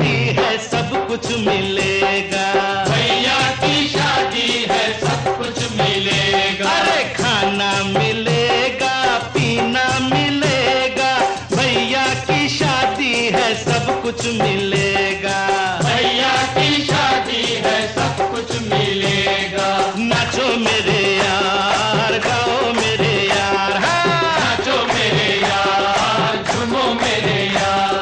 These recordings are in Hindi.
शादी है सब कुछ मिलेगा, भैया की शादी है सब कुछ मिलेगा। अरे खाना मिलेगा पीना मिलेगा, भैया की शादी है सब कुछ मिलेगा, भैया की शादी है सब कुछ मिलेगा। नाचो मेरे यार गाओ मेरे यार, हाँ नाचो मेरे यार झूमो मेरे यार।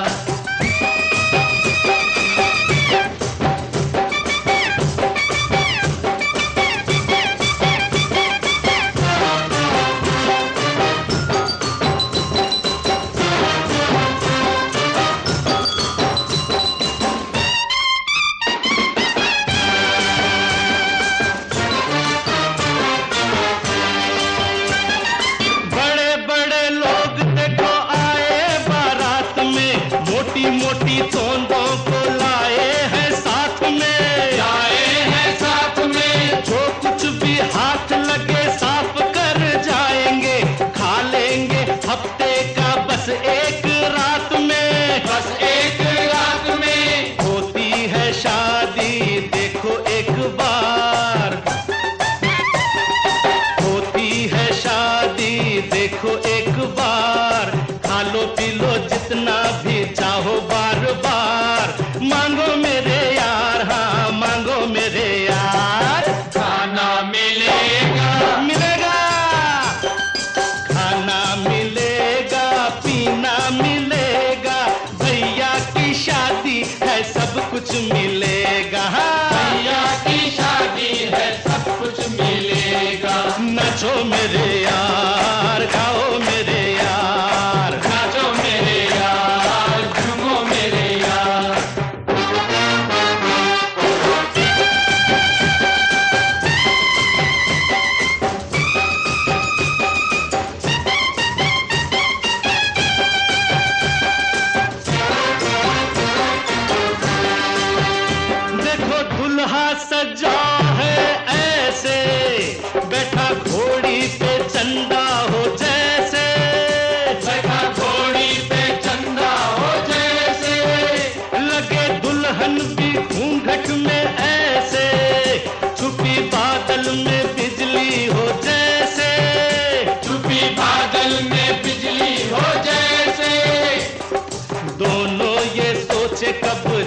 मोटी मोटी तोंदों को लाए हैं साथ में, लाए हैं साथ में। जो कुछ भी हाथ लगे साफ कर जाएंगे, खा लेंगे हफ्ते का बस एक रात में, बस एक रात में। होती है शादी देखो एक बार, होती है शादी देखो एक बार, खा लो पी लो जितना भी चाहो बार बार, मांगो मेरे यार हाँ मांगो मेरे यार। खाना मिलेगा मिलेगा, खाना मिलेगा पीना मिलेगा, भैया की शादी है सब कुछ मिलेगा, भैया की शादी है सब कुछ मिलेगा। नाचो मेरे यार गाओ मेरे यार, नाचो मेरे यार झूमो मेरे यार। देखो दुल्हा सजा है ऐसे, बैठा घोड़ी पे चंदा हो जैसे, बैठा घोड़ी पे चंदा हो जैसे, लगे दुल्हन भी घूंघट में ऐसे, छुपी बादल में बिजली हो जैसे, छुपी बादल में बिजली हो जैसे। दोनों ये सोचे कब